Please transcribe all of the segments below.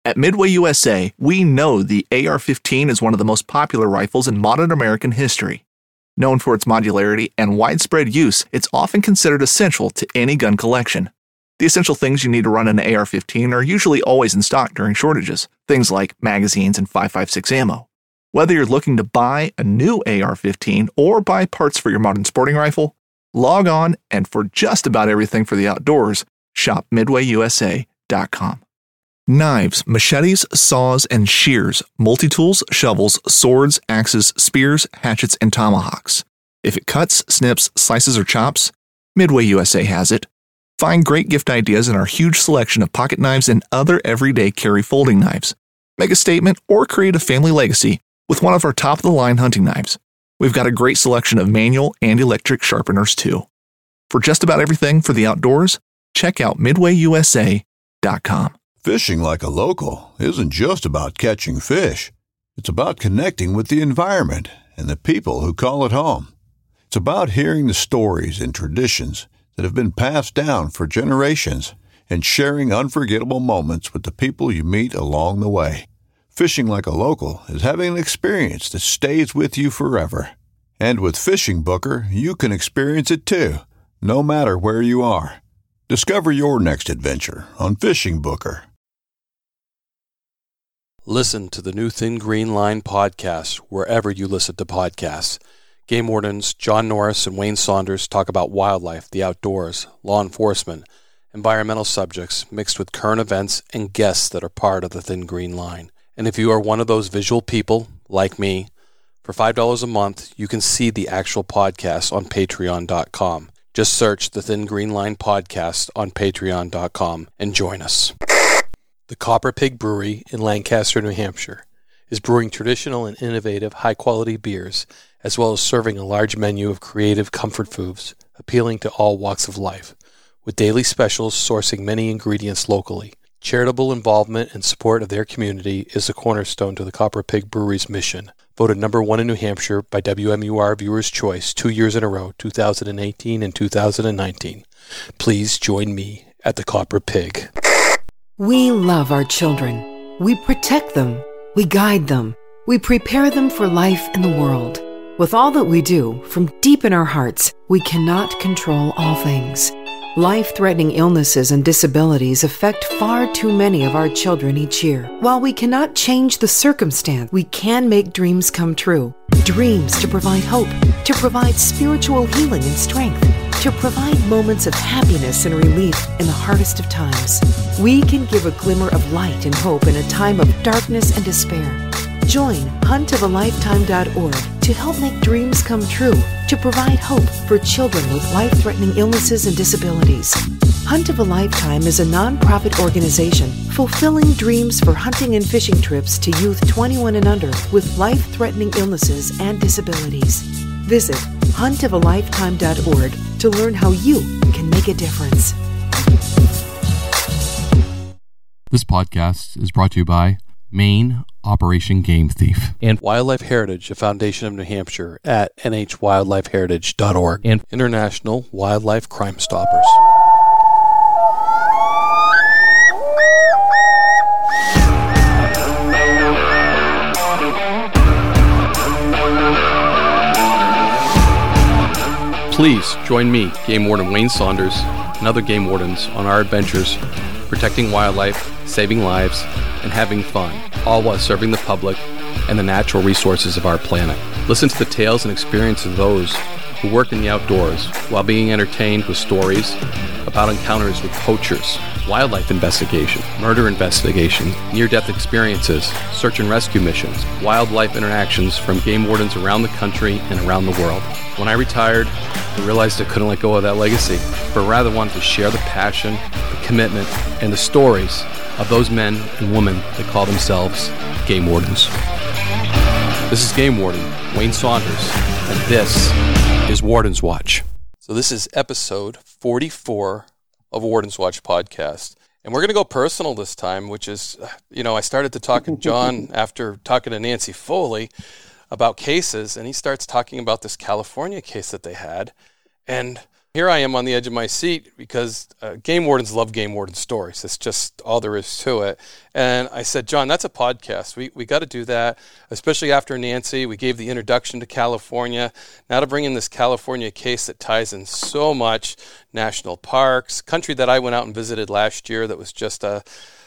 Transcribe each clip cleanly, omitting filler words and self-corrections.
At Midway USA, we know the AR-15 is one of the most popular rifles in modern American history. Known for its modularity and widespread use, it's often considered essential to any gun collection. The essential things you need to run an AR-15 are usually always in stock during shortages, things like magazines and 5.56 ammo. Whether you're looking to buy a new AR-15 or buy parts for your modern sporting rifle, log on and for just about everything for the outdoors, shop MidwayUSA.com. Knives, machetes, saws, and shears, multi-tools, shovels, swords, axes, spears, hatchets, and tomahawks. If it cuts, snips, slices, or chops, Midway USA has it. Find great gift ideas in our huge selection of pocket knives and other everyday carry folding knives. Make a statement or create a family legacy with one of our top-of-the-line hunting knives. We've got a great selection of manual and electric sharpeners, too. For just about everything for the outdoors, check out MidwayUSA.com. Fishing like a local isn't just about catching fish. It's about connecting with the environment and the people who call it home. It's about hearing the stories and traditions that have been passed down for generations and sharing unforgettable moments with the people you meet along the way. Fishing like a local is having an experience that stays with you forever. And with Fishing Booker, you can experience it too, no matter where you are. Discover your next adventure on Fishing Booker. Listen to the new Thin Green Line podcast wherever you listen to podcasts. Game wardens John Norris and Wayne Saunders talk about wildlife, the outdoors, law enforcement, environmental subjects mixed with current events and guests that are part of the Thin Green Line. And if you are one of those visual people, like me, for $5 a month, you can see the actual podcast on Patreon.com. Just search the Thin Green Line podcast on Patreon.com and join us. The Copper Pig Brewery in Lancaster, New Hampshire, is brewing traditional and innovative high-quality beers, as well as serving a large menu of creative comfort foods appealing to all walks of life, with daily specials sourcing many ingredients locally. Charitable involvement and support of their community is the cornerstone to the Copper Pig Brewery's mission. Voted number 1 in New Hampshire by WMUR Viewers' Choice 2 years in a row, 2018 and 2019. Please join me at the Copper Pig. We love our children. We protect them. We guide them. We prepare them for life in the world. With all that we do, from deep in our hearts, we cannot control all things. Life-threatening illnesses and disabilities affect far too many of our children each year. While we cannot change the circumstance, we can make dreams come true. Dreams to provide hope, to provide spiritual healing and strength, to provide moments of happiness and relief in the hardest of times. We can give a glimmer of light and hope in a time of darkness and despair. Join huntofalifetime.org to help make dreams come true, to provide hope for children with life-threatening illnesses and disabilities. Hunt of a Lifetime is a non-profit organization fulfilling dreams for hunting and fishing trips to youth 21 and under with life-threatening illnesses and disabilities. Visit huntofalifetime.org to learn how you can make a difference. This podcast is brought to you by Maine Operation Game Thief and Wildlife Heritage, a foundation of New Hampshire at nhwildlifeheritage.org and International Wildlife Crime Stoppers. Please join me, Game Warden Wayne Saunders, and other game wardens on our adventures protecting wildlife, saving lives, and having fun, all while serving the public and the natural resources of our planet. Listen to the tales and experiences of those who work in the outdoors while being entertained with stories about encounters with poachers, wildlife investigation, murder investigation, near-death experiences, search and rescue missions, wildlife interactions from game wardens around the country and around the world. When I retired, I realized I couldn't let go of that legacy, but rather wanted to share the passion, the commitment, and the stories of those men and women that call themselves game wardens. This is Game Warden Wayne Saunders, and this is Warden's Watch. So this is episode 44 of Warden's Watch podcast. And we're going to go personal this time, which is, I started to talk to John after talking to Nancy Foley about cases, and he starts talking about this California case that they had. And Here I am on the edge of my seat because game wardens love game warden stories. That's just all there is to it. And I said, John, that's a podcast. We got to do that, especially after Nancy. We gave the introduction to California. Now to bring in this California case that ties in so much, national parks, country that I went out and visited last year that was just an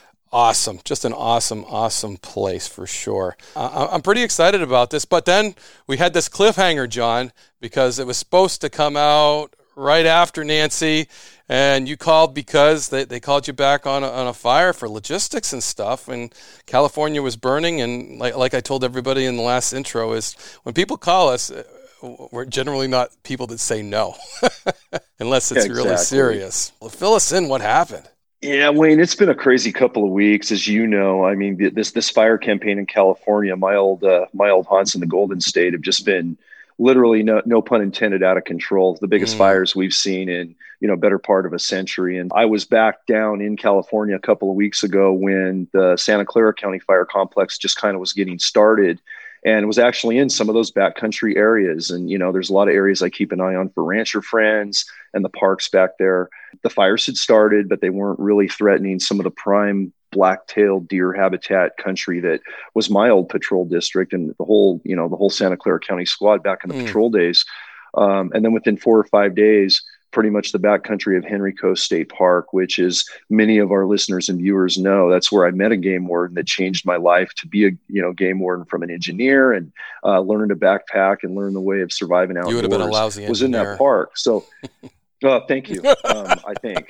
awesome place for sure. I'm pretty excited about this, but then we had this cliffhanger, John, because it was supposed to come out right after Nancy, and you called because they called you back on a fire for logistics and stuff, and California was burning, and like I told everybody in the last intro, is when people call us, we're generally not people that say no, unless it's really serious. Well, fill us in, what happened? Yeah, Wayne, it's been a crazy couple of weeks, as you know. I mean, this fire campaign in California, my old haunts in the Golden State have just been literally, no pun intended, out of control. The biggest fires we've seen in, better part of a century. And I was back down in California a couple of weeks ago when the Santa Clara County Fire Complex just kind of was getting started. And it was actually in some of those backcountry areas. And, there's a lot of areas I keep an eye on for rancher friends and the parks back there. The fires had started, but they weren't really threatening some of the prime black-tailed deer habitat country that was my old patrol district and the whole Santa Clara County squad back in the patrol days. And then within 4 or 5 days, pretty much the backcountry of Henry Coast State Park, which is many of our listeners and viewers know, that's where I met a game warden that changed my life to be a game warden from an engineer and learning to backpack and learn the way of surviving outdoors. You would have been a lousy engineer. Was in that park. So thank you. I think.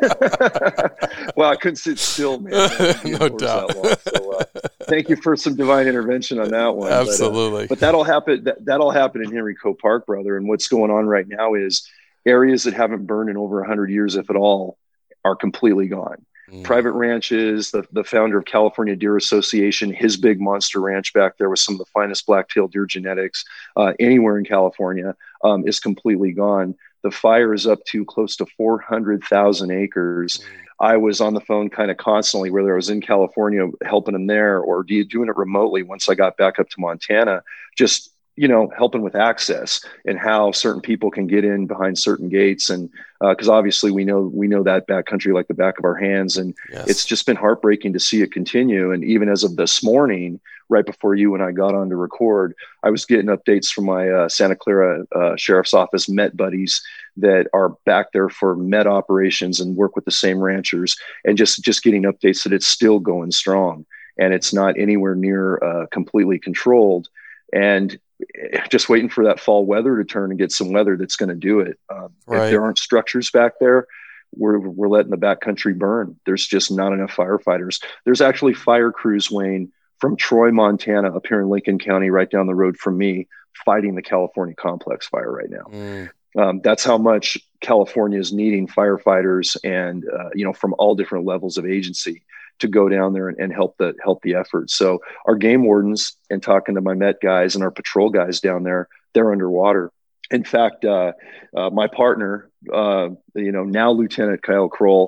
Well, I couldn't sit still, man. No doubt. So, thank you for some divine intervention on that one. Absolutely. But that'll happen. That'll happen in Henry Coast Park, brother. And what's going on right now is areas that haven't burned in over 100 years, if at all, are completely gone. Private ranches, the founder of California Deer Association, his big monster ranch back there with some of the finest black-tailed deer genetics anywhere in California is completely gone. The fire is up to close to 400,000 acres. I was on the phone kind of constantly, whether I was in California helping them there or doing it remotely once I got back up to Montana, just helping with access and how certain people can get in behind certain gates. And because obviously we know that backcountry like the back of our hands. And It's just been heartbreaking to see it continue. And even as of this morning, right before you and I got on to record, I was getting updates from my Santa Clara Sheriff's Office Met buddies that are back there for Met operations and work with the same ranchers, and just getting updates that it's still going strong and it's not anywhere near completely controlled. And just waiting for that fall weather to turn and get some weather that's going to do it. If there aren't structures back there, we're letting the backcountry burn. There's just not enough firefighters. There's actually fire crews, Wayne, from Troy, Montana, up here in Lincoln County, right down the road from me, fighting the California complex fire right now. That's how much California is needing firefighters and, from all different levels of agency to go down there and help the effort. So our game wardens, and talking to my Met guys and our patrol guys down there, they're underwater. In fact, my partner, now Lieutenant Kyle Kroll,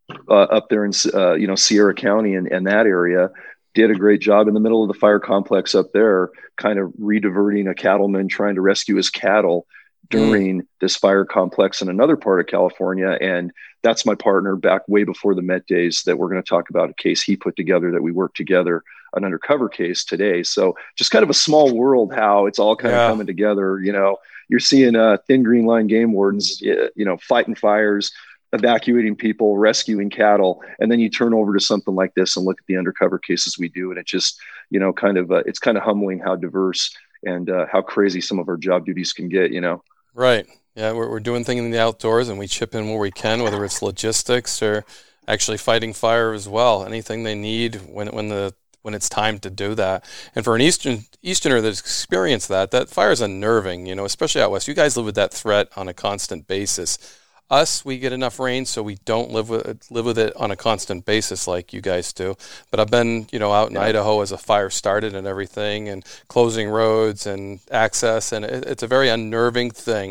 up there in, Sierra County and that area, did a great job in the middle of the fire complex up there, kind of re-diverting a cattleman trying to rescue his cattle during this fire complex in another part of California. And that's my partner back way before the Met days that we're going to talk about, a case he put together that we worked together, an undercover case today. So just kind of a small world, how it's all kind of coming together. You're seeing thin green line game wardens, fighting fires, evacuating people, rescuing cattle. And then you turn over to something like this and look at the undercover cases we do. And it just, it's kind of humbling how diverse and how crazy some of our job duties can get, Right. Yeah, we're doing things in the outdoors, and we chip in where we can, whether it's logistics or actually fighting fire as well. Anything they need when it's time to do that. And for an Easterner that's experienced that fire is unnerving, especially out west. You guys live with that threat on a constant basis. Us, we get enough rain, so we don't live with it on a constant basis like you guys do. But I've been, out in Idaho as a fire started and everything, and closing roads and access, and it's a very unnerving thing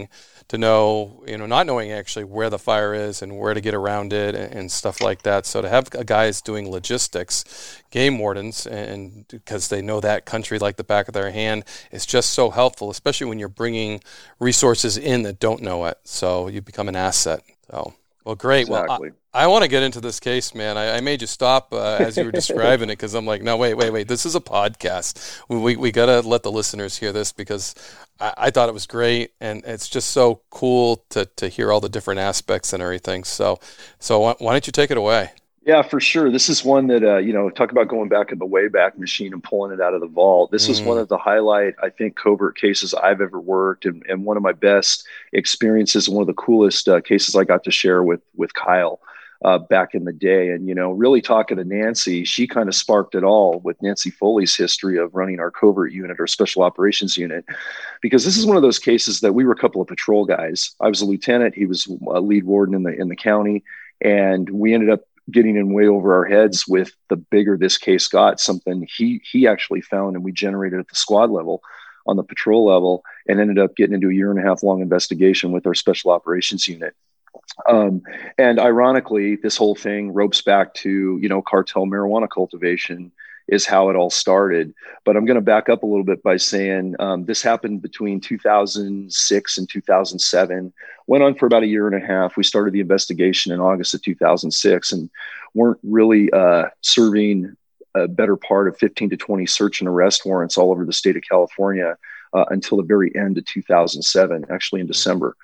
to know, not knowing actually where the fire is and where to get around it and stuff like that. So to have guys doing logistics, game wardens, and because they know that country like the back of their hand, is just so helpful, especially when you're bringing resources in that don't know it. So you become an asset. So, well, great. Exactly. Well, I want to get into this case, man. I made you stop as you were describing it, because I'm like, no, wait. This is a podcast. We got to let the listeners hear this, because I thought it was great, and it's just so cool to hear all the different aspects and everything. So why don't you take it away? Yeah, for sure. This is one that, talk about going back in the Wayback Machine and pulling it out of the vault. This is one of the highlight, I think, covert cases I've ever worked, and one of my best experiences, and one of the coolest cases I got to share with Kyle back in the day. And, really talking to Nancy, she kind of sparked it all with Nancy Foley's history of running our covert unit, our special operations unit, because this is one of those cases that we were a couple of patrol guys. I was a lieutenant. He was a lead warden in the county. And we ended up getting in way over our heads with the bigger this case got, something he actually found and we generated at the squad level on the patrol level, and ended up getting into a 1.5 year long investigation with our special operations unit. And ironically, this whole thing ropes back to, cartel marijuana cultivation is how it all started. But I'm going to back up a little bit by saying this happened between 2006 and 2007, went on for about 1.5 years. We started the investigation in August of 2006 and weren't really serving a better part of 15 to 20 search and arrest warrants all over the state of California until the very end of 2007, actually in December.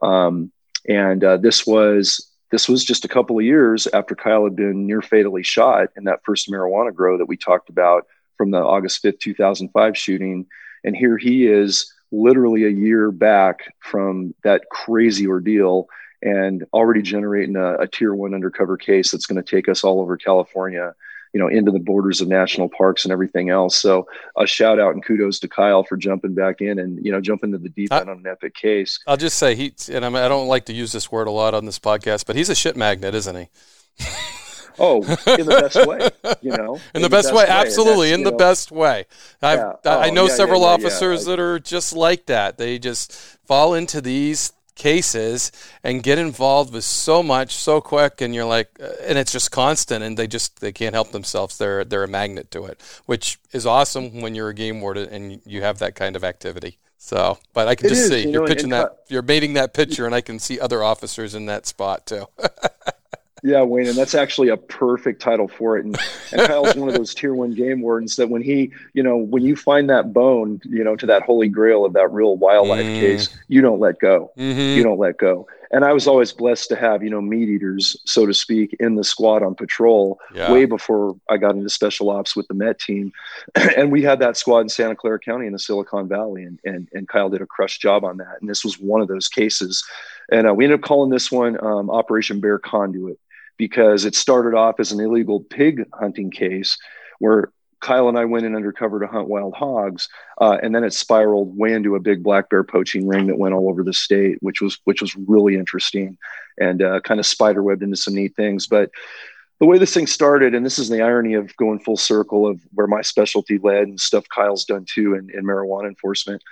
This was just a couple of years after Kyle had been near fatally shot in that first marijuana grow that we talked about from the August 5th, 2005 shooting. And here he is literally 1 year back from that crazy ordeal and already generating a tier 1 undercover case that's going to take us all over California, into the borders of national parks and everything else. So a shout out and kudos to Kyle for jumping back in and, jumping to the deep end on an epic case. I'll just say I don't like to use this word a lot on this podcast, but he's a shit magnet, isn't he? Oh, in the best way, In the best way, absolutely, in the best way. I know several officers that are just like that. They just fall into these cases and get involved with so much so quick, and you're like, and it's just constant, and they can't help themselves. They're a magnet to it, which is awesome when you're a game warden and you have that kind of activity. So, but I can just see you're pitching you're baiting that picture, and I can see other officers in that spot too. Yeah, Wayne, and that's actually a perfect title for it. And Kyle's one of those tier 1 game wardens that when he, when you find that bone, to that holy grail of that real wildlife case, you don't let go. Mm-hmm. You don't let go. And I was always blessed to have, meat eaters, so to speak, in the squad on patrol way before I got into special ops with the Met team. And we had that squad in Santa Clara County in the Silicon Valley, and Kyle did a crush job on that. And this was one of those cases. And we ended up calling this one Operation Bear Conduit, because it started off as an illegal pig hunting case where Kyle and I went in undercover to hunt wild hogs, and then it spiraled way into a big black bear poaching ring that went all over the state, which was really interesting and kind of spiderwebbed into some neat things. But the way this thing started, and this is the irony of going full circle of where my specialty led and stuff Kyle's done too in marijuana enforcement,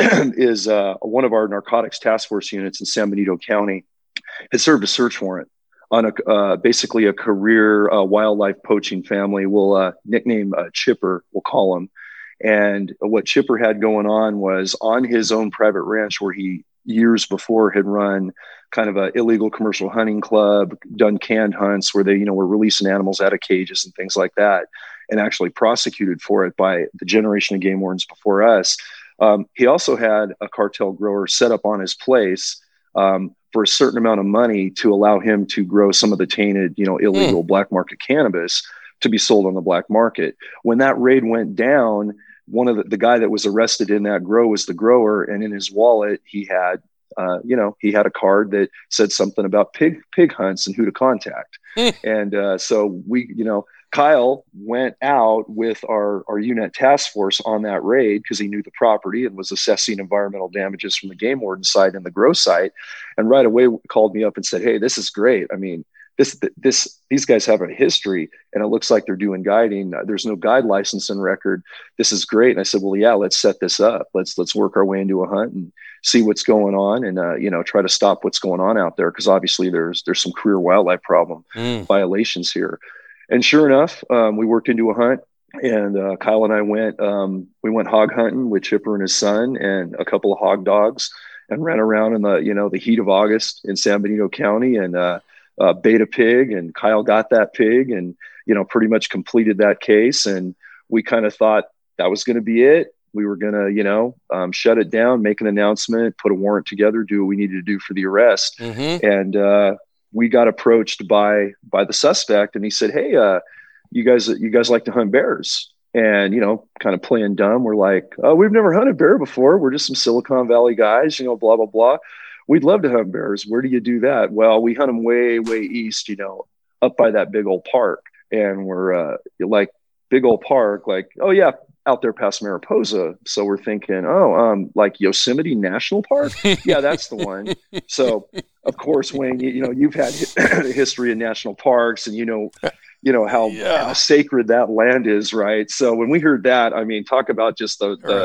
is one of our narcotics task force units in San Benito County had served a search warrant on basically a career wildlife poaching family. We'll nickname Chipper, we'll call him. And what Chipper had going on was on his own private ranch, where he years before had run kind of an illegal commercial hunting club, done canned hunts where they, were releasing animals out of cages and things like that, and actually prosecuted for it by the generation of game wardens before us. He also had a cartel grower set up on his place for a certain amount of money to allow him to grow some of the tainted, illegal black market cannabis to be sold on the black market. When that raid went down, one of the guy that was arrested in that grow was the grower, and in his wallet he had, he had a card that said something about pig hunts and who to contact. And so we, Kyle went out with our unit task force on that raid because he knew the property and was assessing environmental damages from the game warden side and the grow site. And right away called me up and said, "Hey, this is great. I mean, these guys have a history, and it looks like they're doing guiding. There's no guide license and record. This is great. And I said, well, yeah, let's set this up. Let's work our way into a hunt and see what's going on, and try to stop what's going on out there, because obviously there's some career wildlife problem violations here. And sure enough, we worked into a hunt, and Kyle and I went hog hunting with Chipper and his son and a couple of hog dogs, and ran around in the heat of August in San Benito County, and bait a pig, and Kyle got that pig, and pretty much completed that case. And we kind of thought that was going to be it. We were going to shut it down, make an announcement, put a warrant together, do what we needed to do for the arrest. And we got approached by the suspect, and he said, hey, you guys like to hunt bears? And, kind of playing dumb, we're like, oh, we've never hunted bear before. We're just some Silicon Valley guys, blah, blah, blah. We'd love to hunt bears. Where do you do that? Well, we hunt them way, way east, up by that big old park. And we're like, big old park, like, oh, yeah, out there past Mariposa. So we're thinking, like Yosemite National Park? Yeah, that's the one. So, of course, Wayne, you've had a history in national parks, and how sacred that land is, right? So when we heard that, I mean, talk about just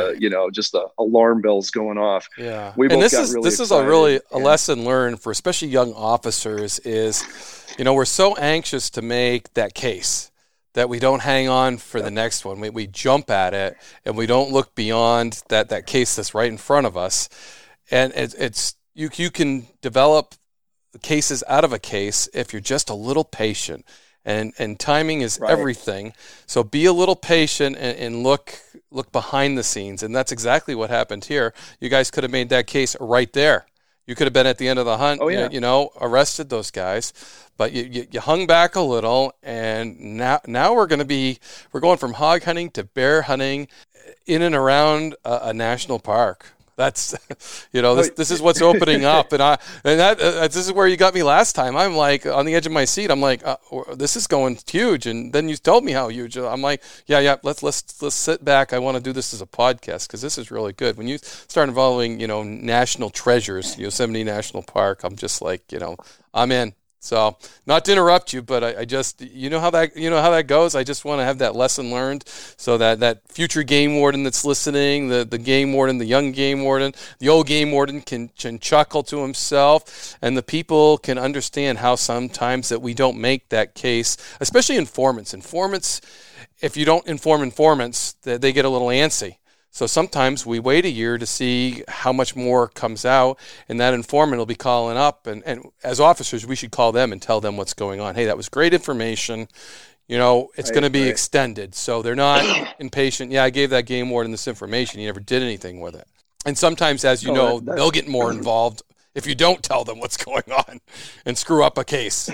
the alarm bells going off. Yeah, we both and this got is really this excited. is a lesson learned for especially young officers is, we're so anxious to make that case that we don't hang on for the next one. We jump at it, and we don't look beyond that case that's right in front of us. And it's you can develop cases out of a case if you're just a little patient. And timing is everything. So be a little patient and look behind the scenes. And that's exactly what happened here. You guys could have made that case right there. You could have been at the end of the hunt, arrested those guys. But you hung back a little, and now we're going from hog hunting to bear hunting in and around a national park. That's, this is what's opening up, this is where you got me last time. I'm like on the edge of my seat. I'm like, this is going huge, and then you told me how huge. I'm like, yeah. Let's sit back. I want to do this as a podcast because this is really good. When you start involving, national treasures, Yosemite National Park, I'm just like, I'm in. So, not to interrupt you, but I just, how that goes. I just want to have that lesson learned, so that future game warden that's listening, the game warden, the young game warden, the old game warden can chuckle to himself, and the people can understand how sometimes that we don't make that case, especially informants. Informants, if you don't inform informants, they get a little antsy. So sometimes we wait a year to see how much more comes out, and that informant will be calling up. And as officers, we should call them and tell them what's going on. Hey, that was great information. It's going to be extended. So they're not impatient. Yeah, I gave that game warden this information. He never did anything with it. And sometimes, as you know, they'll get more involved if you don't tell them what's going on and screw up a case.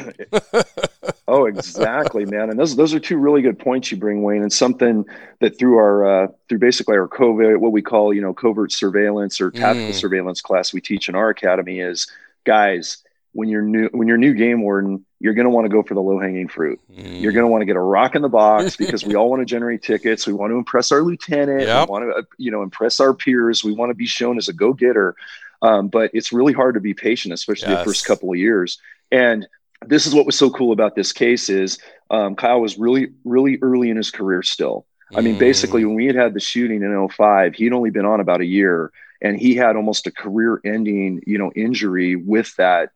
Oh, exactly, man. And those are two really good points you bring, Wayne, and something that through basically our COVID, what we call, covert surveillance or tactical surveillance class we teach in our academy is, guys, when you're new game warden, you're going to want to go for the low hanging fruit. You're going to want to get a rock in the box because we all want to generate tickets. We want to impress our lieutenant. Yep. We want to, impress our peers. We want to be shown as a go-getter. But it's really hard to be patient, especially the first couple of years. And this is what was so cool about this case is Kyle was really, really early in his career still. I mean, basically, when we had the shooting in 2005, he'd only been on about a year, and he had almost a career-ending, injury with that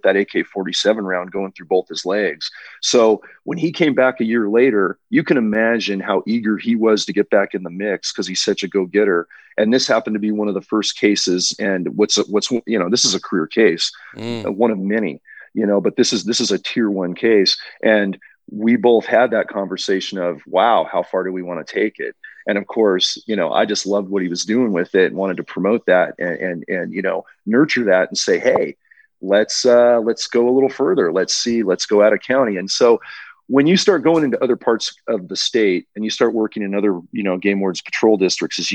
AK-47 round going through both his legs. So when he came back a year later, you can imagine how eager he was to get back in the mix because he's such a go-getter. And this happened to be one of the first cases. And what's this is a career case, one of many, but this is a tier 1 case. And we both had that conversation of, wow, how far do we want to take it? And of course, I just loved what he was doing with it and wanted to promote that and nurture that and say, hey, let's go a little further. Let's go out of county. And so when you start going into other parts of the state and you start working in other, game wardens patrol districts, as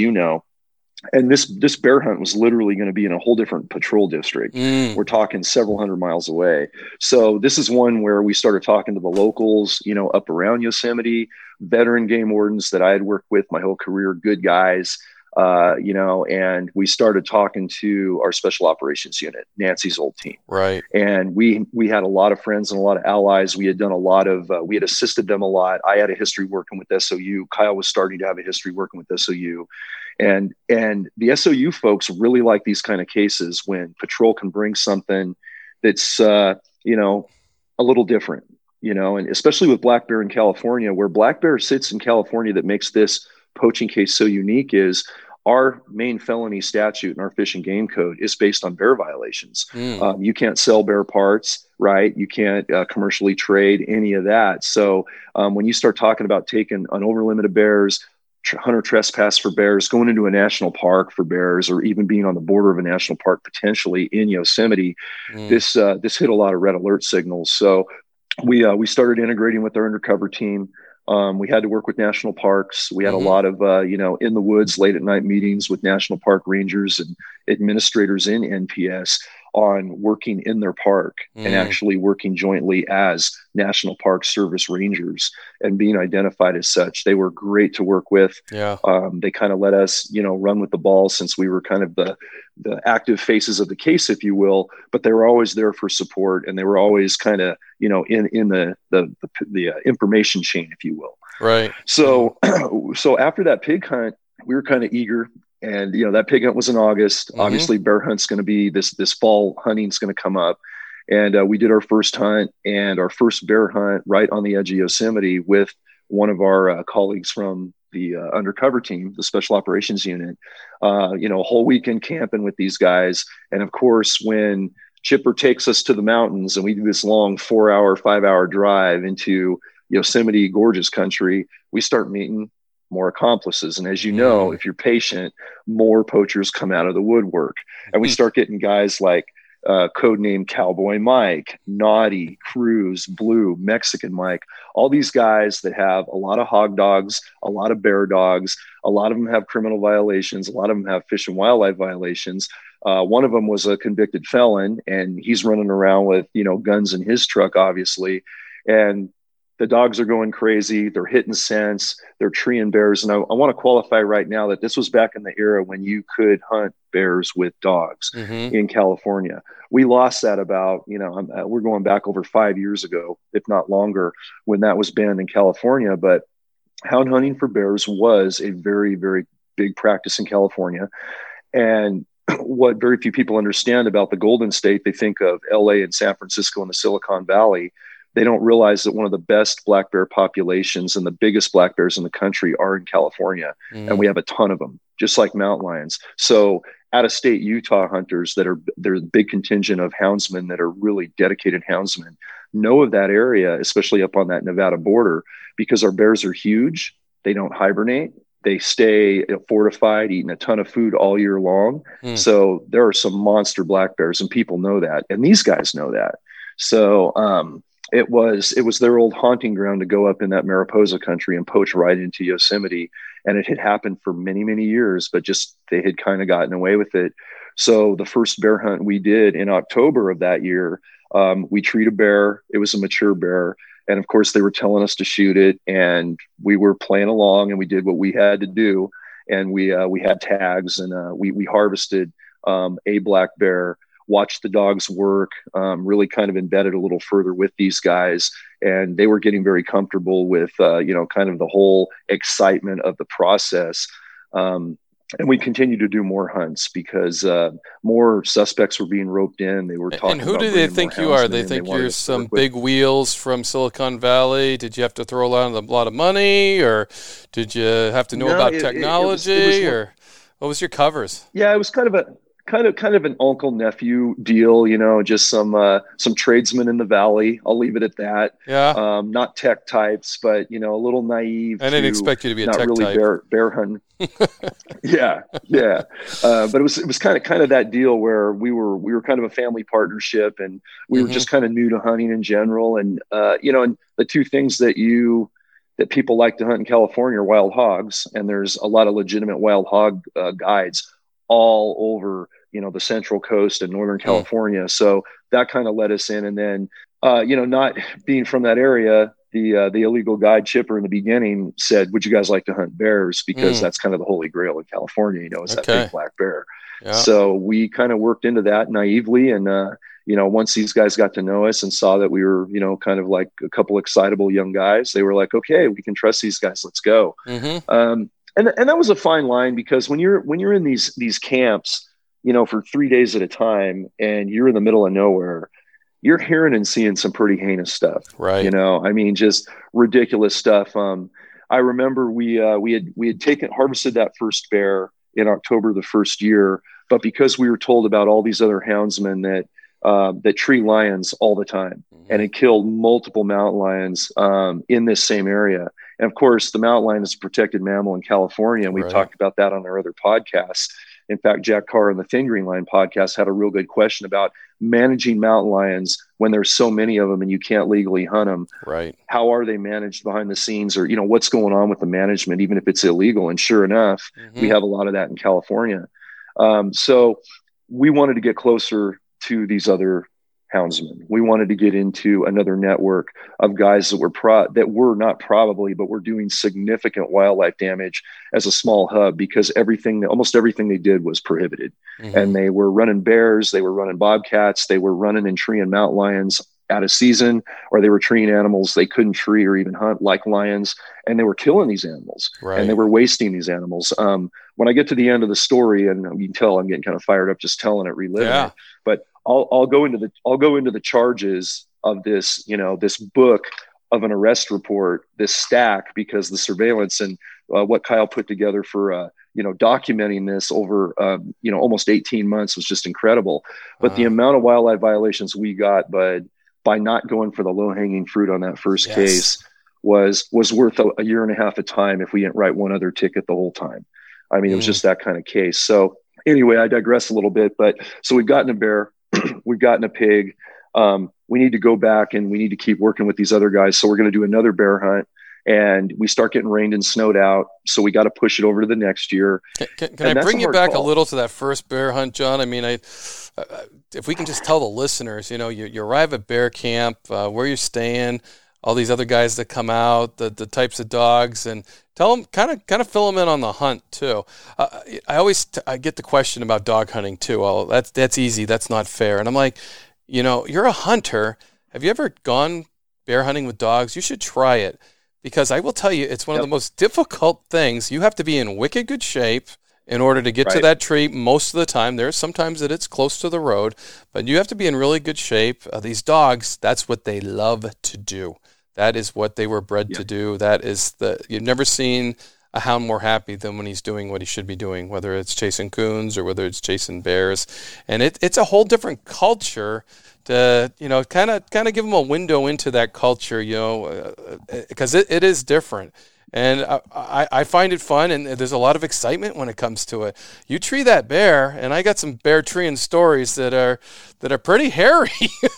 and this bear hunt was literally going to be in a whole different patrol district. We're talking several hundred miles away. So this is one where we started talking to the locals, up around Yosemite, veteran game wardens that I had worked with my whole career, good guys. and we started talking to our special operations unit, Nancy's old team. Right. And we had a lot of friends and a lot of allies. We had done a lot of, we had assisted them a lot. I had a history working with SOU. Kyle was starting to have a history working with SOU. And the SOU folks really like these kind of cases when patrol can bring something that's, a little different, and especially with black bear in California, where black bear sits in California, that makes this poaching case so unique is our main felony statute in our Fish and Game Code is based on bear violations. You can't sell bear parts, right? You can't commercially trade any of that. So when you start talking about taking an over limit of bears, hunter trespass for bears, going into a national park for bears, or even being on the border of a national park potentially in Yosemite, this hit a lot of red alert signals. So we started integrating with our undercover team. We had to work with national parks. We had a lot of, in the woods, late at night meetings with national park rangers and administrators in NPS on working in their park and actually working jointly as National Park Service rangers and being identified as such. They were great to work with. Yeah. They kind of let us, run with the ball since we were kind of the active faces of the case, if you will, but they were always there for support, and they were always kind of, in the information chain, if you will. Right. So after that pig hunt, we were kind of eager. And, that pig hunt was in August. Obviously, bear hunt's going to be this fall hunting's going to come up. And we did our first hunt and our first bear hunt right on the edge of Yosemite with one of our colleagues from the undercover team, the special operations unit, a whole weekend camping with these guys. And of course, when Chipper takes us to the mountains and we do this long 4-hour, 5-hour drive into Yosemite gorgeous country, we start meeting more accomplices. And as you know, if you're patient, more poachers come out of the woodwork. And we start getting guys like codename Cowboy Mike, Naughty, Cruz, Blue, Mexican Mike, all these guys that have a lot of hog dogs, a lot of bear dogs, a lot of them have criminal violations, a lot of them have fish and wildlife violations. One of them was a convicted felon, and he's running around with, guns in his truck, obviously. And the dogs are going crazy. They're hitting scents. They're treeing bears. And I want to qualify right now that this was back in the era when you could hunt bears with dogs in California. We lost that about, we're going back over 5 years ago, if not longer, when that was banned in California. But hound hunting for bears was a very, very big practice in California. And what very few people understand about the Golden State, they think of LA and San Francisco and the Silicon Valley. They don't realize that one of the best black bear populations and the biggest black bears in the country are in California. And we have a ton of them, just like mountain lions. So out-of-state Utah hunters they're the big contingent of houndsmen that are really dedicated houndsmen know of that area, especially up on that Nevada border, because our bears are huge. They don't hibernate. They stay fortified, eating a ton of food all year long. So there are some monster black bears, and people know that. And these guys know that. So, it was their old haunting ground to go up in that Mariposa country and poach right into Yosemite. And it had happened for many, many years, but just they had kind of gotten away with it. So the first bear hunt we did in October of that year, we treated a bear. It was a mature bear. And of course, they were telling us to shoot it. And we were playing along and we did what we had to do. And we had tags and we harvested a black bear. Watched the dogs work, really kind of embedded a little further with these guys. And they were getting very comfortable with, kind of the whole excitement of the process. And we continued to do more hunts because more suspects were being roped in. They were talking. And who do they think you are? They think you're some big wheels from Silicon Valley. Did you have to throw a lot of money, or did you have to know about technology, or what was your covers? Yeah, it was kind of an uncle nephew deal, just some tradesmen in the valley. I'll leave it at that. Yeah. Not tech types, but a little naive. I didn't expect you to be a tech really type. Bear hunting. Yeah. But it was kind of that deal where we were kind of a family partnership, and we were just kind of new to hunting in general. And and the two things that people like to hunt in California are wild hogs, and there's a lot of legitimate wild hog guides all over the Central Coast and Northern California. So that kind of let us in. And then, not being from that area, the illegal guide Chipper in the beginning said, "Would you guys like to hunt bears?" Because that's kind of the holy grail in California, is that big black bear. Yeah. So we kind of worked into that naively, and once these guys got to know us and saw that we were, kind of like a couple excitable young guys, they were like, "Okay, we can trust these guys. Let's go." And that was a fine line, because when you're in these camps, for 3 days at a time, and you're in the middle of nowhere, you're hearing and seeing some pretty heinous stuff, right? Just ridiculous stuff. I remember we had harvested that first bear in October the first year, but because we were told about all these other houndsmen that treat lions all the time, and it killed multiple mountain lions in this same area. And of course, the mountain lion is a protected mammal in California, and we've talked about that on our other podcasts. In fact, Jack Carr on the Thin Green Line podcast had a real good question about managing mountain lions when there's so many of them and you can't legally hunt them. Right. How are they managed behind the scenes, or, what's going on with the management, even if it's illegal? And sure enough, we have a lot of that in California. So we wanted to get closer to these other houndsmen. We wanted to get into another network of guys that were not probably, but were doing significant wildlife damage as a small hub, because almost everything they did was prohibited. And they were running bears, they were running bobcats, they were running and treeing mountain lions out of season, or they were treeing animals they couldn't tree or even hunt, like lions, and they were killing these animals, and they were wasting these animals. When I get to the end of the story, and you can tell I'm getting kind of fired up just telling it, reliving it, but I'll go into the charges of this, this book of an arrest report, this stack, because the surveillance and what Kyle put together for documenting this over almost 18 months was just incredible. But the amount of wildlife violations we got, by not going for the low hanging fruit on that first case was worth a year and a half of time if we didn't write one other ticket the whole time. I mean, it was just that kind of case. So anyway, I digress a little bit, but so we've gotten a bear. We've gotten a pig. We need to go back and we need to keep working with these other guys. So we're going to do another bear hunt, and we start getting rained and snowed out. So we got to push it over to the next year. Can I bring you back a little to that first bear hunt, John? I mean, if we can just tell the listeners, you arrive at bear camp, where you're staying, all these other guys that come out, the types of dogs, and tell them, kind of fill them in on the hunt too. I get the question about dog hunting too. Well, that's easy. That's not fair. And I'm like, you're a hunter. Have you ever gone bear hunting with dogs? You should try it, because I will tell you, it's one of the most difficult things. You have to be in wicked good shape in order to get to that tree most of the time. There's sometimes that it's close to the road, but you have to be in really good shape. These dogs, that's what they love to do. That is what they were bred to do. You've never seen a hound more happy than when he's doing what he should be doing, whether it's chasing coons or whether it's chasing bears. And it's a whole different culture to, kind of give them a window into that culture, because it is different. And I find it fun, and there's a lot of excitement when it comes to it. You tree that bear, and I got some bear treeing stories that are pretty hairy.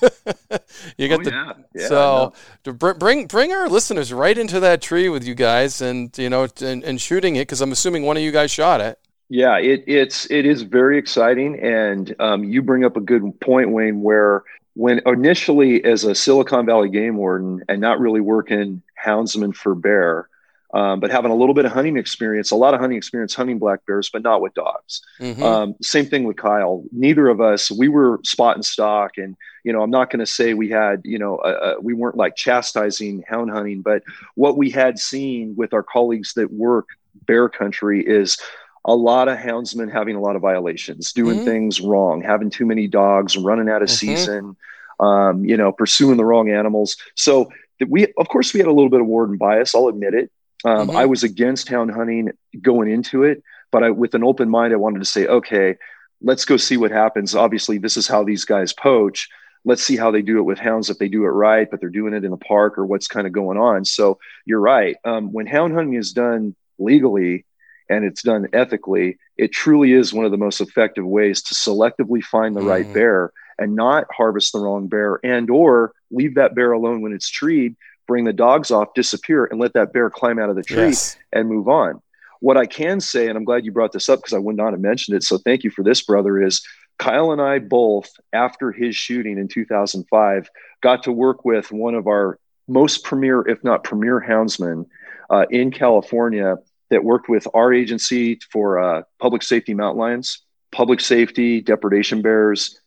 You got to bring our listeners right into that tree with you guys, and and shooting it, because I'm assuming one of you guys shot it. Yeah, it is very exciting, and you bring up a good point, Wayne. Where when initially as a Silicon Valley game warden and not really working houndsman for bear. But having a little bit of hunting experience, a lot of hunting experience hunting black bears, but not with dogs. Same thing with Kyle. Neither of us, we were spot and stock. And, I'm not going to say we had, we weren't like chastising hound hunting, but what we had seen with our colleagues that work bear country is a lot of houndsmen having a lot of violations, doing things wrong, having too many dogs, running out of season, pursuing the wrong animals. So of course we had a little bit of warden bias. I'll admit it. I was against hound hunting going into it, but with an open mind, I wanted to say, okay, let's go see what happens. Obviously, this is how these guys poach. Let's see how they do it with hounds, if they do it right, but they're doing it in the park, or what's kind of going on. So you're right. When hound hunting is done legally and it's done ethically, it truly is one of the most effective ways to selectively find the right bear and not harvest the wrong bear, and or leave that bear alone when it's treed, bring the dogs off, disappear, and let that bear climb out of the tree and move on. What I can say, and I'm glad you brought this up because I would not have mentioned it, so thank you for this, brother, is Kyle and I both, after his shooting in 2005, got to work with one of our most premier, if not premier houndsman in California that worked with our agency for public safety mountain lions, public safety, depredation bears,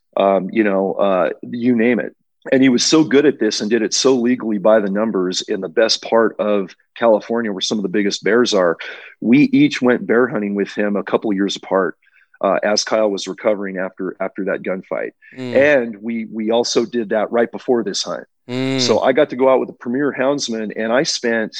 you name it. And he was so good at this and did it so legally by the numbers in the best part of California where some of the biggest bears are. We each went bear hunting with him a couple of years apart as Kyle was recovering after that gunfight. And we also did that right before this hunt. So I got to go out with a premier houndsman, and I spent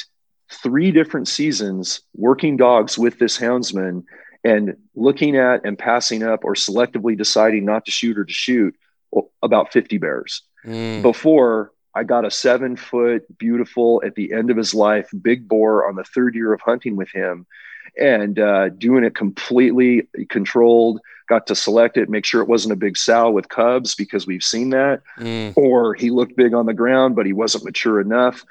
3 different seasons working dogs with this houndsman and looking at and passing up or selectively deciding not to shoot or to shoot about 50 bears. Before I got a 7-foot, beautiful, at the end of his life, big boar on the 3rd year of hunting with him, and doing it completely controlled, got to select it, make sure it wasn't a big sow with cubs because we've seen that, or he looked big on the ground, but he wasn't mature enough.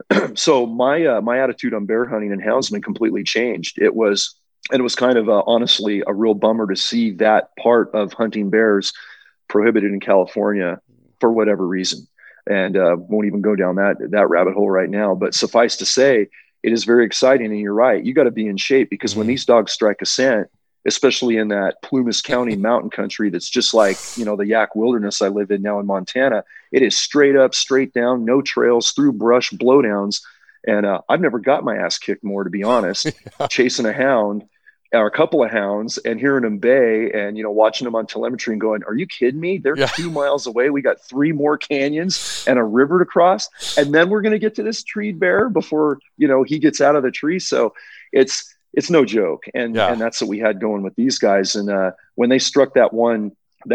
So my attitude on bear hunting and houndsman completely changed. It was kind of honestly a real bummer to see that part of hunting bears prohibited in California for whatever reason. And won't even go down that rabbit hole right now. But suffice to say, it is very exciting. And you're right. You got to be in shape because when these dogs strike a scent, especially in that Plumas County mountain country, that's just like, the Yak Wilderness I live in now in Montana, it is straight up, straight down, no trails, through brush, blowdowns. And I've never got my ass kicked more, to be honest, chasing a hound or a couple of hounds and hearing them bay and, watching them on telemetry and going, are you kidding me? They're 2 miles away. We got 3 more canyons and a river to cross. And then we're going to get to this treed bear before, he gets out of the tree. So it's no joke. And that's what we had going with these guys. And when they struck that one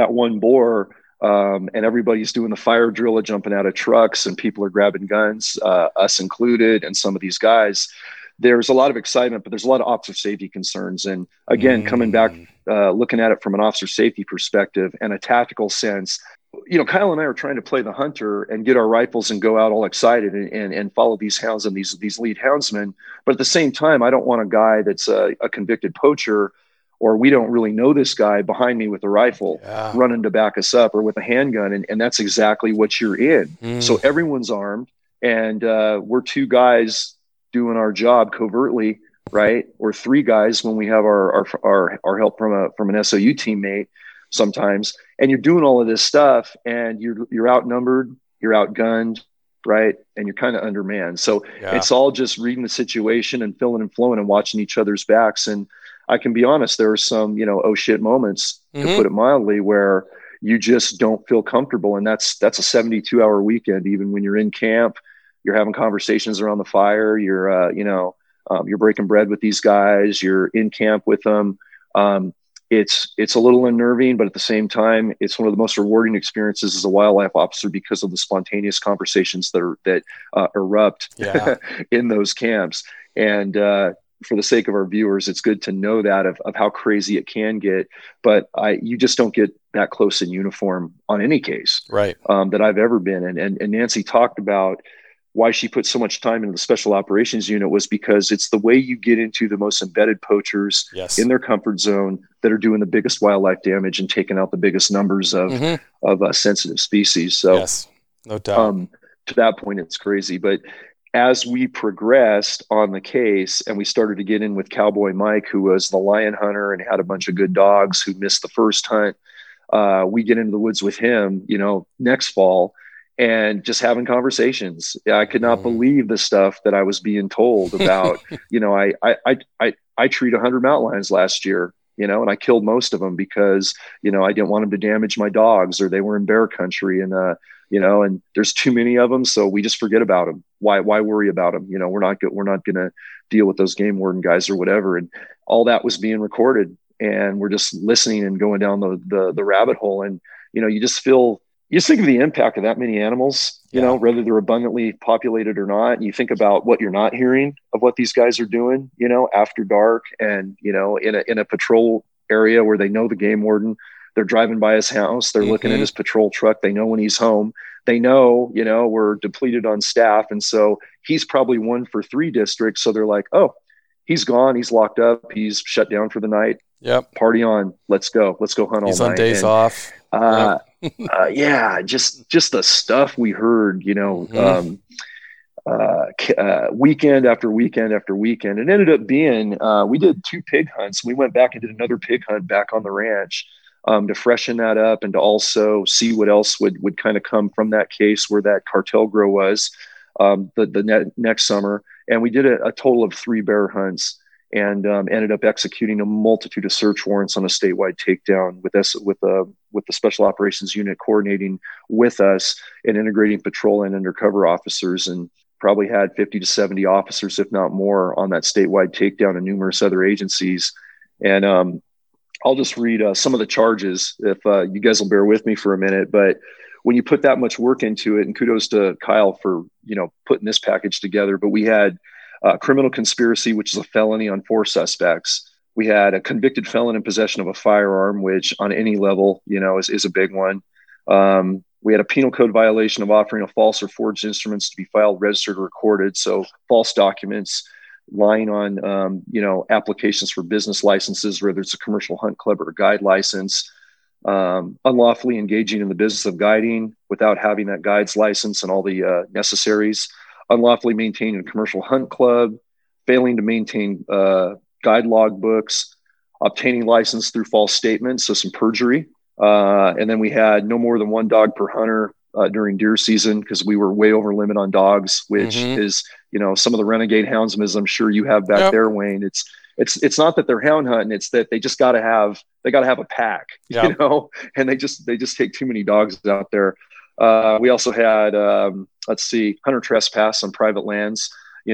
boar, and everybody's doing the fire drill, jumping out of trucks, and people are grabbing guns, us included, and some of these guys, there's a lot of excitement, but there's a lot of officer safety concerns. And again, coming back, looking at it from an officer safety perspective and a tactical sense, Kyle and I are trying to play the hunter and get our rifles and go out all excited and follow these hounds and these lead houndsmen. But at the same time, I don't want a guy that's a convicted poacher, or we don't really know this guy, behind me with a rifle running to back us up, or with a handgun. And that's exactly what you're in. So everyone's armed, and we're 2 guys doing our job covertly, right? Or 3 guys when we have our help from an SOU teammate sometimes. And you're doing all of this stuff, and you're outnumbered, you're outgunned, right? And you're kind of undermanned. So it's all just reading the situation and filling and flowing and watching each other's backs. And I can be honest, there are some, oh shit moments, to put it mildly, where you just don't feel comfortable. And that's a 72-hour weekend. Even when you're in camp, you're having conversations around the fire, you're breaking bread with these guys, you're in camp with them. It's a little unnerving, but at the same time, it's one of the most rewarding experiences as a wildlife officer because of the spontaneous conversations that erupt in those camps. And for the sake of our viewers, it's good to know that of how crazy it can get. But you just don't get that close in uniform on any case, right? That I've ever been in. And Nancy talked about why she put so much time into the special operations unit was because it's the way you get into the most embedded poachers in their comfort zone that are doing the biggest wildlife damage and taking out the biggest numbers of sensitive species. So no doubt. To that point, it's crazy. But as we progressed on the case and we started to get in with Cowboy Mike, who was the lion hunter and had a bunch of good dogs who missed the first hunt, we get into the woods with him, next fall, and just having conversations. I could not believe the stuff that I was being told about, I treated 100 mountain lions last year, and I killed most of them because, I didn't want them to damage my dogs, or they were in bear country, and, and there's too many of them. So we just forget about them. Why worry about them? We're not going to deal with those game warden guys or whatever. And all that was being recorded, and we're just listening and going down the rabbit hole. And, you just think of the impact of that many animals, whether they're abundantly populated or not. And you think about what you're not hearing of what these guys are doing, after dark, and, in a patrol area where they know the game warden, they're driving by his house, they're looking at his patrol truck, they know when he's home, they know, we're depleted on staff. And so he's probably 1 for 3 districts. So they're like, oh, he's gone, he's locked up, he's shut down for the night. Yep. Party on. Let's go hunt all night. He's on days off. Just the stuff we heard, weekend after weekend after weekend. It ended up being, we did 2 pig hunts. We went back and did another pig hunt back on the ranch to freshen that up and to also see what else would kind of come from that case where that cartel grow was next summer. And we did a total of 3 bear hunts and ended up executing a multitude of search warrants on a statewide takedown with the Special Operations Unit coordinating with us and integrating patrol and undercover officers, and probably had 50 to 70 officers, if not more, on that statewide takedown and numerous other agencies. And I'll just read some of the charges if you guys will bear with me for a minute. But when you put that much work into it, and kudos to Kyle for, putting this package together, but we had criminal conspiracy, which is a felony on 4 suspects. We had a convicted felon in possession of a firearm, which on any level, is a big one. We had a penal code violation of offering a false or forged instruments to be filed, registered, or recorded. So false documents, lying on, applications for business licenses, whether it's a commercial hunt club or a guide license, unlawfully engaging in the business of guiding without having that guide's license and all the necessaries, unlawfully maintaining a commercial hunt club, failing to maintain guide log books, obtaining license through false statements, so some perjury. And then we had no more than 1 dog per hunter during deer season because we were way over limit on dogs, which is, some of the renegade houndsmen, I'm sure you have back there, Wayne. It's not that they're hound hunting; it's that they just got to have a pack, and they just take too many dogs out there. We also had hunter trespass on private lands.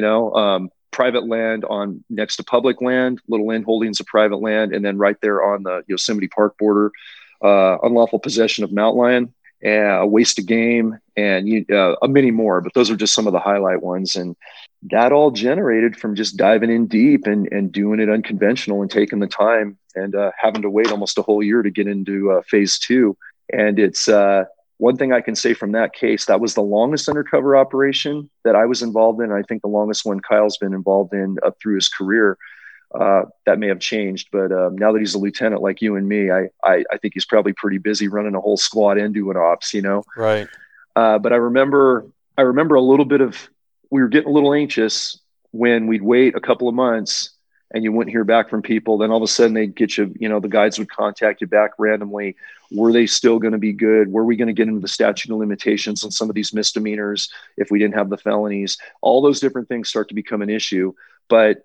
Private land on next to public land, little land holdings of private land, and then right there on the Yosemite Park border. Unlawful possession of mountain lion, a waste of game, and many more. But those are just some of the highlight ones. And that all generated from just diving in deep and doing it unconventional and taking the time and having to wait almost a whole year to get into phase 2. And it's one thing I can say from that case, that was the longest undercover operation that I was involved in. I think the longest one Kyle's been involved in up through his career. That may have changed, but now that he's a lieutenant like you and me, I think he's probably pretty busy running a whole squad and doing ops, Right. But I remember a little bit of, we were getting a little anxious when we'd wait a couple of months and you wouldn't hear back from people. Then all of a sudden they'd get you, the guides would contact you back randomly. Were they still going to be good? Were we going to get into the statute of limitations on some of these misdemeanors if we didn't have the felonies? All those different things start to become an issue. But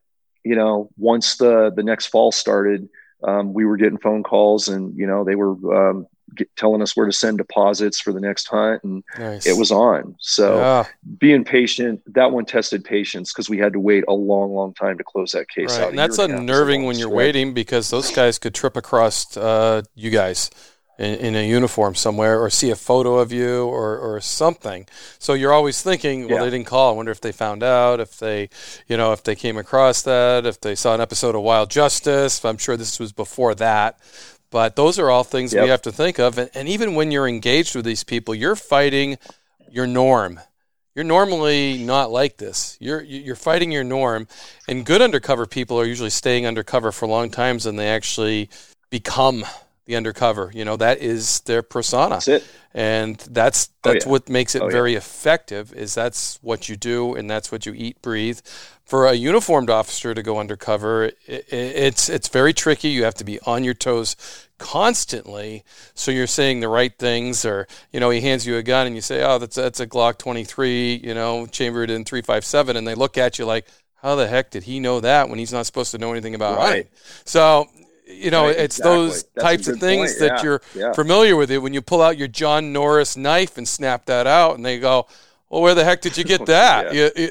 once the next fall started, we were getting phone calls and, they were telling us where to send deposits for the next hunt. And nice. It was on. So being patient, that one tested patience because we had to wait a long, long time to close that case out. And that's unnerving when you're waiting because those guys could trip across you guys in a uniform somewhere or see a photo of you or something. So you're always thinking, well, they didn't call. I wonder if they found out, if they came across that, if they saw an episode of Wild Justice. I'm sure this was before that. But those are all things we have to think of. And even when you're engaged with these people, you're fighting your norm. You're normally not like this. You're fighting your norm. And good undercover people are usually staying undercover for long times and they actually become the undercover. That is their persona. That's it. And that's what makes it very effective is that's what you do and that's what you eat, breathe. For a uniformed officer to go undercover, it's very tricky. You have to be on your toes constantly so you're saying the right things. Or, he hands you a gun and you say, oh, that's a Glock 23, chambered in .357. And they look at you like, how the heck did he know that when he's not supposed to know anything about hunting? So it's those types of things that you're familiar with it when you pull out your John Norris knife and snap that out and they go, well, where the heck did you get that?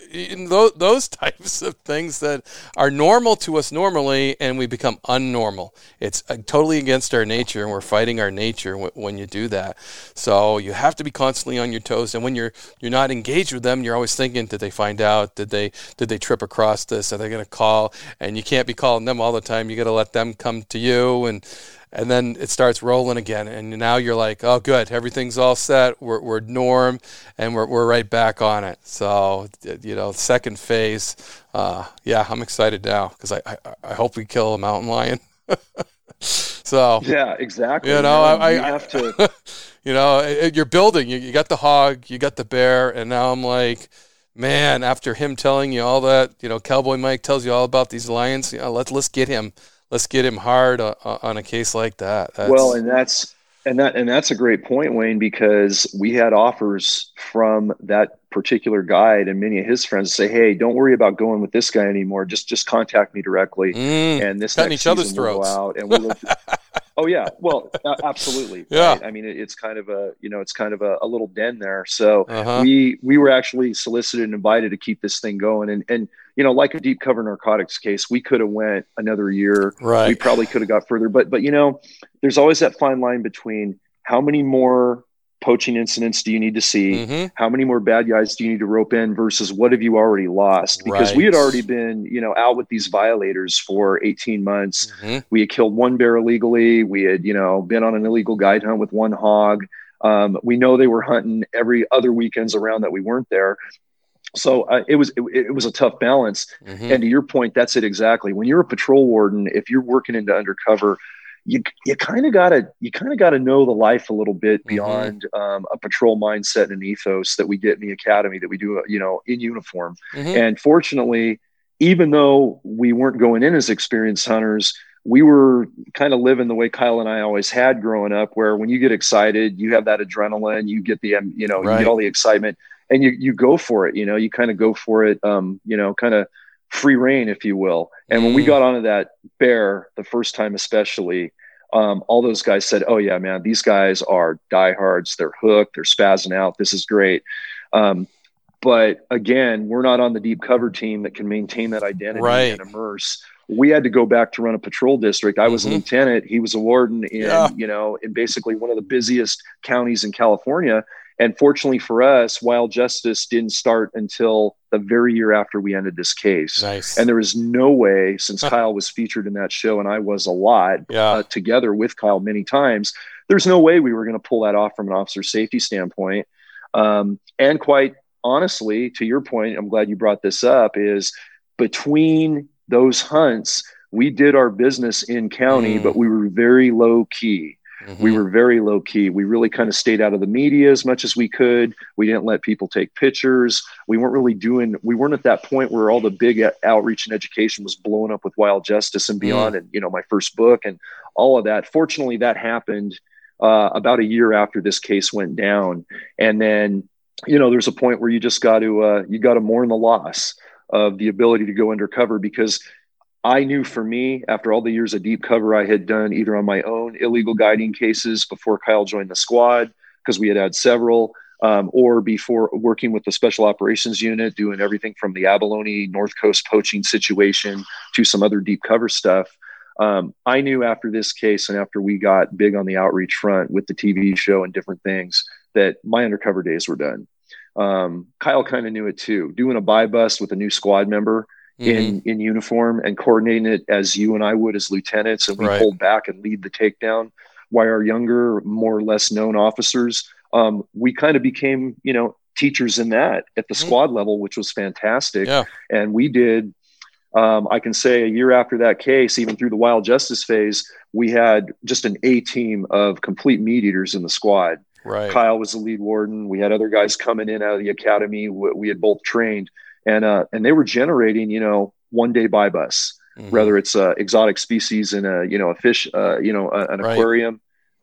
Those types of things that are normal to us normally and we become unnormal. It's totally against our nature and we're fighting our nature when you do that. So you have to be constantly on your toes. And when you're not engaged with them, you're always thinking, did they find out? Did they trip across this? Are they going to call? And you can't be calling them all the time. You got to let them come to you and then it starts rolling again. And now you're like, oh, good. Everything's all set. We're norm and we're right back on it. So, second phase. I'm excited now because I hope we kill a mountain lion. So, yeah, exactly. You have to, you're building, you got the hog, you got the bear. And now I'm like, man, after him telling you all that, Cowboy Mike tells you all about these lions, let's get him hard on a case like that. Well, and that's a great point, Wayne, because we had offers from that particular guide and many of his friends say, hey, don't worry about going with this guy anymore. Just contact me directly. And this cutting next each other's season we'll throats. go out and we'll Oh yeah. Well, absolutely. Yeah. Right? I mean, it's kind of a little den there. So Uh-huh. we were actually solicited and invited to keep this thing going. And like a deep cover narcotics case, we could have went another year. Right. We probably could have got further, but there's always that fine line between how many more poaching incidents do you need to see? Mm-hmm. How many more bad guys do you need to rope in versus what have you already lost? Because Right. we had already been, out with these violators for 18 months. Mm-hmm. We had killed one bear illegally. We had, been on an illegal guide hunt with one hog. We know they were hunting every other weekends around that we weren't there. So it was a tough balance. Mm-hmm. And to your point, that's it exactly. When you're a patrol warden, if you're working into undercover, you kind of gotta know the life a little bit beyond a patrol mindset and an ethos that we get in the academy that we do, in uniform. Mm-hmm. And fortunately, even though we weren't going in as experienced hunters, we were kind of living the way Kyle and I always had growing up, where when you get excited, you have that adrenaline, you get the, you get all the excitement and you go for it, you kind of go for it, kind of free reign, if you will. And when we got onto that bear the first time, especially, all those guys said, oh yeah, man, these guys are diehards. They're hooked. They're spazzing out. This is great. But again, we're not on the deep cover team that can maintain that identity and immerse. We had to go back to run a patrol district. I was a lieutenant. He was a warden in basically one of the busiest counties in California. And fortunately for us, Wild Justice didn't start until the very year after we ended this case. Nice. And there was no way, since Kyle was featured in that show and I was a lot together with Kyle many times, there's no way we were going to pull that off from an officer safety standpoint. And quite honestly, to your point, I'm glad you brought this up, is between those hunts, we did our business in county, but we were very low key. We were very low key. We really kind of stayed out of the media as much as we could. We didn't let people take pictures. We weren't at that point where all the big outreach and education was blowing up with Wild Justice and beyond and, my first book and all of that. Fortunately, that happened about a year after this case went down. And then, there's a point where you just got to mourn the loss of the ability to go undercover, because I knew for me, after all the years of deep cover I had done either on my own illegal guiding cases before Kyle joined the squad, because we had several, or before working with the special operations unit, doing everything from the abalone North Coast poaching situation to some other deep cover stuff. I knew after this case and after we got big on the outreach front with the TV show and different things that my undercover days were done. Kyle kind of knew it too. Doing a buy bust with a new squad member in uniform and coordinating it as you and I would as lieutenants, and we pulled back and lead the takedown, while our younger, more or less known officers, we kind of became, teachers in that at the squad level, which was fantastic. Yeah. And we did, I can say a year after that case, even through the Wild Justice phase, we had just an A team of complete meat eaters in the squad. Right. Kyle was the lead warden. We had other guys coming in out of the academy. We had both trained, and they were generating, one day buy bus, whether it's exotic species in a fish, an aquarium,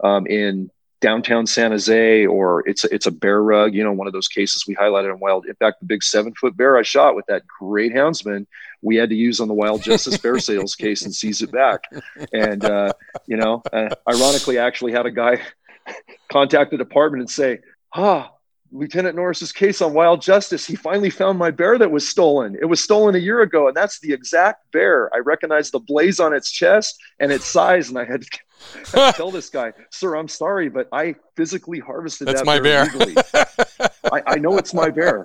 in downtown San Jose, or it's a bear rug, one of those cases we highlighted on Wild. In fact, the big 7-foot bear I shot with that great houndsman, we had to use on the Wild Justice bear sales case and seize it back. And, ironically, I actually had a guy contact the department and say, Lieutenant Norris's case on Wild Justice, he finally found my bear that was stolen. It was stolen a year ago, and that's the exact bear. I recognized the blaze on its chest and its size, and I had to tell this guy, sir, I'm sorry, but I physically harvested that bear legally. I know it's my bear.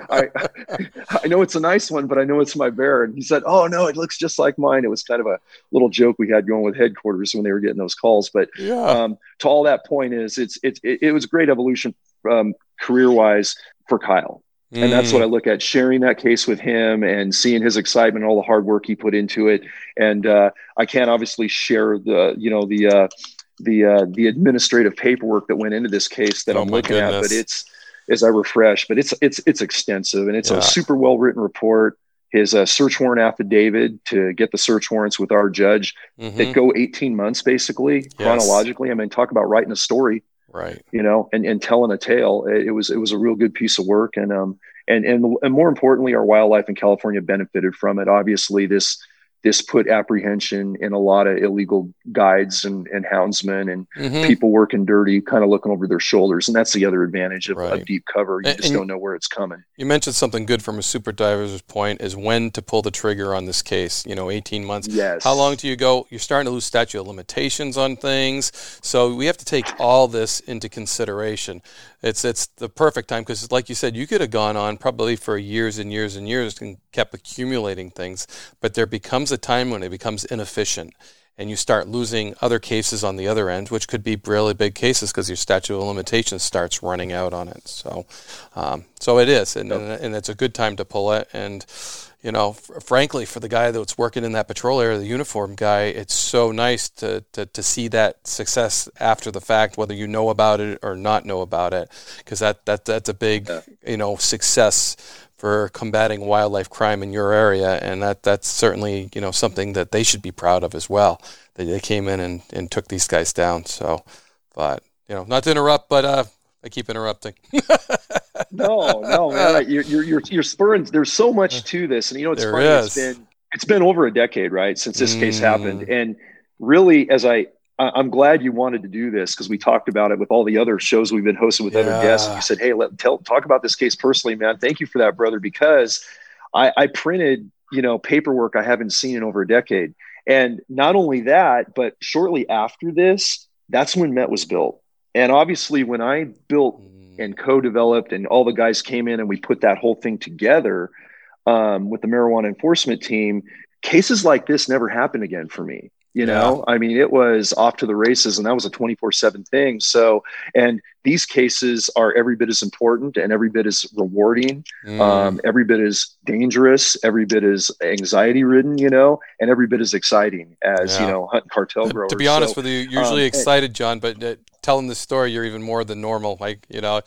I know it's a nice one, but I know it's my bear. And he said, oh, no, it looks just like mine. It was kind of a little joke we had going with headquarters when they were getting those calls. But to all that point is it was great evolution career-wise for Kyle. And that's what I look at, sharing that case with him and seeing his excitement, all the hard work he put into it. And I can't obviously share the administrative paperwork that went into this case that I'm looking at, but as I refresh, but it's extensive, and it's a super well written report. His search warrant affidavit to get the search warrants with our judge that go 18 months basically chronologically. I mean, talk about writing a story, right? And telling a tale. It was a real good piece of work, and more importantly, our wildlife in California benefited from it. Obviously, this put apprehension in a lot of illegal guides and houndsmen and people working dirty, kind of looking over their shoulders. And that's the other advantage of deep cover. You just don't know where it's coming. You mentioned something good from a super diver's point is when to pull the trigger on this case, 18 months. Yes. How long do you go? You're starting to lose statute of limitations on things. So we have to take all this into consideration. It's the perfect time because, like you said, you could have gone on probably for years and years and years and kept accumulating things, but there becomes a time when it becomes inefficient and you start losing other cases on the other end, which could be really big cases because your statute of limitations starts running out on it. So it is, and it's a good time to pull it. And frankly, for the guy that's working in that patrol area, the uniform guy, it's so nice to see that success after the fact, whether you know about it or not know about it, because that's a big success for combating wildlife crime in your area, and that's certainly something that they should be proud of as well. That they came in and took these guys down. So, but not to interrupt, but I keep interrupting. No, man. You're spurring. There's so much to this, and it's funny. It's been over a decade, right, since this case happened, and really, I'm glad you wanted to do this because we talked about it with all the other shows we've been hosting with other guests. And you said, "Hey, talk about this case personally, man." Thank you for that, brother, because I printed paperwork I haven't seen in over a decade, and not only that, but shortly after this, that's when MET was built, and obviously when I built and co-developed, and all the guys came in and we put that whole thing together with the marijuana enforcement team, cases like this never happened again for me. I mean, it was off to the races, and that was a 24/7 thing. So, and these cases are every bit as important and every bit as rewarding, every bit as dangerous, every bit as anxiety ridden, and every bit as exciting as, hunting cartel growers. To be honest with you, usually excited, John, but telling this story, you're even more than normal. Like,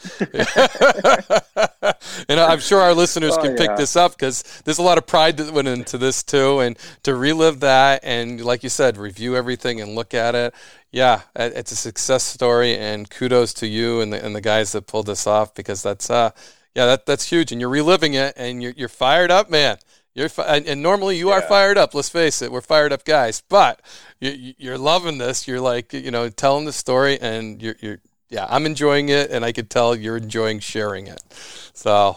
and I'm sure our listeners can pick this up because there's a lot of pride that went into this too. And to relive that and, like you said, review everything and look at it. Yeah, it's a success story, and kudos to you and the guys that pulled this off, because that's huge, and you're reliving it, and you're fired up, man. And normally you are fired up. Let's face it, we're fired up guys, but you're loving this. You're like, telling the story, and I'm enjoying it, and I could tell you're enjoying sharing it. So,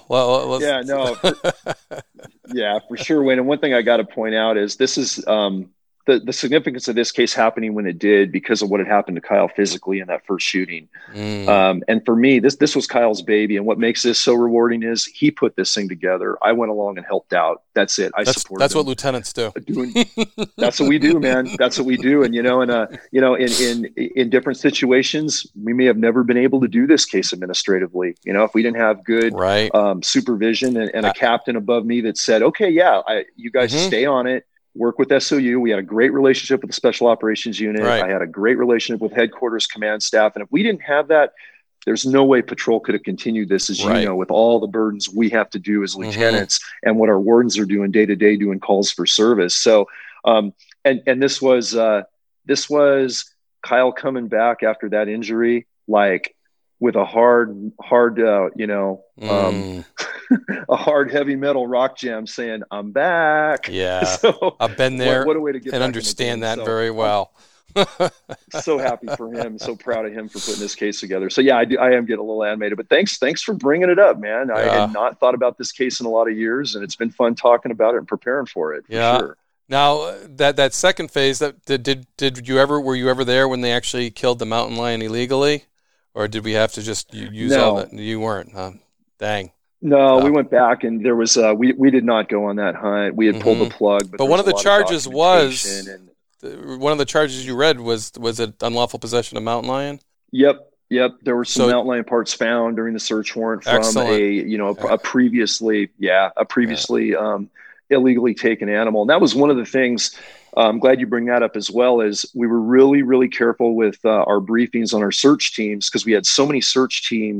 for sure, Wayne. And one thing I got to point out is this is the significance of this case happening when it did because of what had happened to Kyle physically in that first shooting. And for me, this was Kyle's baby. And what makes this so rewarding is he put this thing together. I went along and helped out. That's it. I supported That's him. what lieutenants do. That's what we do, man. That's what we do. And, in different situations, we may have never been able to do this case administratively. If we didn't have good supervision and a captain above me that said, okay, you guys stay on it. Work with SOU. We had a great relationship with the Special Operations Unit. Right. I had a great relationship with headquarters command staff. And if we didn't have that, there's no way patrol could have continued this, as with all the burdens we have to do as lieutenants and what our wardens are doing day to day, doing calls for service. So, and this was Kyle coming back after that injury, like with a hard, a hard heavy metal rock jam saying, "I'm back." Yeah. So, I've been there what a way to get and understand that very well. So happy for him. So proud of him for putting this case together. So I am getting a little animated, but thanks for bringing it up, man. I had not thought about this case in a lot of years, and it's been fun talking about it and preparing for it. For sure. Now that second phase, were you ever there when they actually killed the mountain lion illegally? Or did we have to just use all that? You weren't, huh? Dang. No, we went back, and there was we did not go on that hunt. We had pulled the plug, but one of the charges you read was it unlawful possession of mountain lion? Yep. There were some mountain lion parts found during the search warrant from a previously illegally taken animal. And that was one of the things. I'm glad you bring that up as well, as we were really, really careful with our briefings on our search teams, because we had so many search teams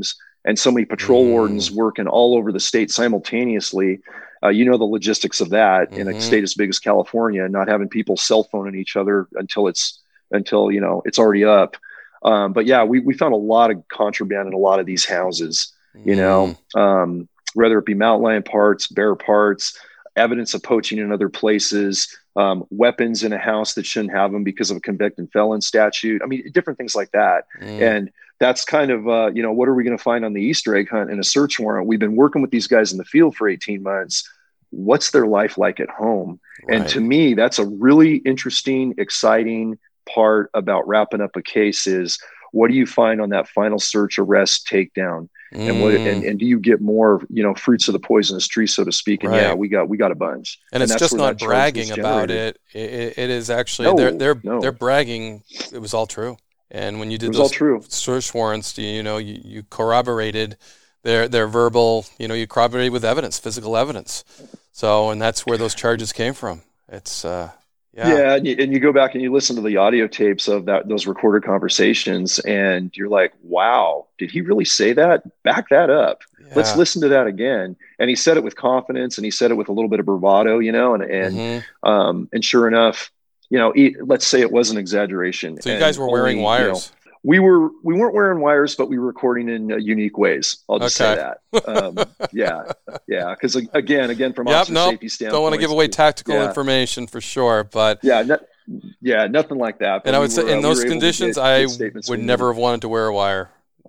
and so many patrol wardens working all over the state simultaneously. You know the logistics of that in a state as big as California, not having people cell phoning each other until it's already up. But yeah, we found a lot of contraband in a lot of these houses, whether it be mountain lion parts, bear parts, evidence of poaching in other places, weapons in a house that shouldn't have them because of a convicted felon statute. I mean, different things like that. And that's kind of, what are we going to find on the Easter egg hunt in a search warrant? We've been working with these guys in the field for 18 months. What's their life like at home? Right. And to me, that's a really interesting, exciting part about wrapping up a case is, what do you find on that final search, arrest, takedown? And what, and do you get more, fruits of the poisonous tree, so to speak? And yeah, we got a bunch. And it's just not bragging about it. It is actually, they're bragging. It was all true. And when you did those search warrants, you corroborated their verbal, you corroborated with evidence, physical evidence. So, and that's where those charges came from. It's, Yeah, and you go back and you listen to the audio tapes of those recorded conversations, and you're like, "Wow, did he really say that? Back that up. Yeah. Let's listen to that again." And he said it with confidence, and he said it with a little bit of bravado, and sure enough, let's say it was an exaggeration. So you guys were wearing wires. We weren't wearing wires, but we were recording in unique ways. I'll just say that. Yeah. Because again, from officer safety standpoint, don't want to give away tactical information for sure, but nothing like that. But and I would say in those conditions, I would never have wanted to wear a wire.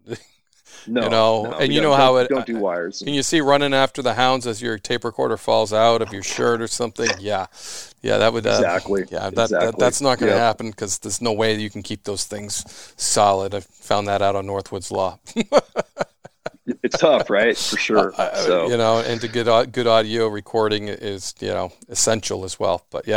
And don't do wires. And you see running after the hounds as your tape recorder falls out of your shirt or something? Yeah, that would exactly. That's not going to happen because there's no way you can keep those things solid. I found that out on Northwoods Law. It's tough, right? For sure. And to get good audio recording is essential as well. But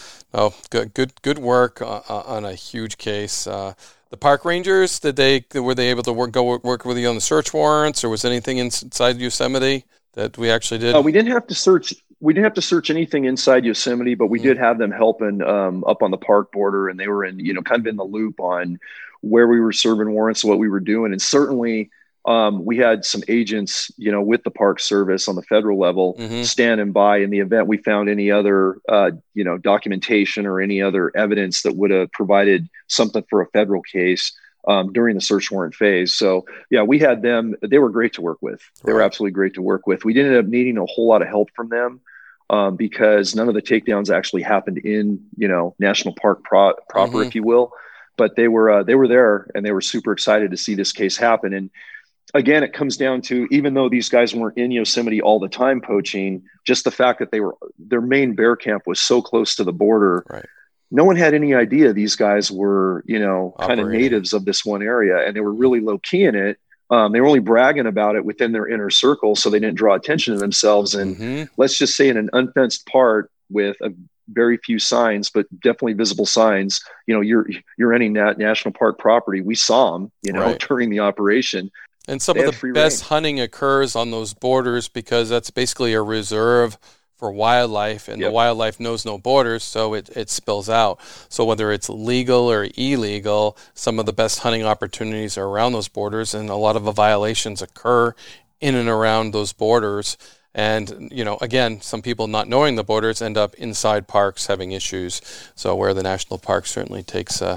good work on a huge case. The park rangers, were they able to work with you on the search warrants, or was anything inside Yosemite that we actually did? We didn't have to search. We didn't have to search anything inside Yosemite, but we did have them helping up on the park border, and they were in, kind of in the loop on where we were serving warrants, what we were doing, and certainly we had some agents, with the Park Service on the federal level standing by in the event we found any other, documentation or any other evidence that would have provided something for a federal case during the search warrant phase. So, we had them. They were great to work with. They were absolutely great to work with. We didn't end up needing a whole lot of help from them because none of the takedowns actually happened in, National Park proper, if you will. But they were there, and they were super excited to see this case happen. And again, it comes down to, even though these guys weren't in Yosemite all the time poaching, just the fact that their main bear camp was so close to the border. Right. No one had any idea these guys were, kind of natives of this one area, and they were really low key in it. They were only bragging about it within their inner circle, so they didn't draw attention to themselves. And let's just say in an unfenced part with a very few signs, but definitely visible signs, you're any national park property. We saw them, during the operation. And some of the best hunting occurs on those borders because that's basically a reserve for wildlife, and the wildlife knows no borders, so it spills out. So whether it's legal or illegal, some of the best hunting opportunities are around those borders, and a lot of the violations occur in and around those borders. And, again, some people not knowing the borders end up inside parks having issues. So where the national park certainly takes the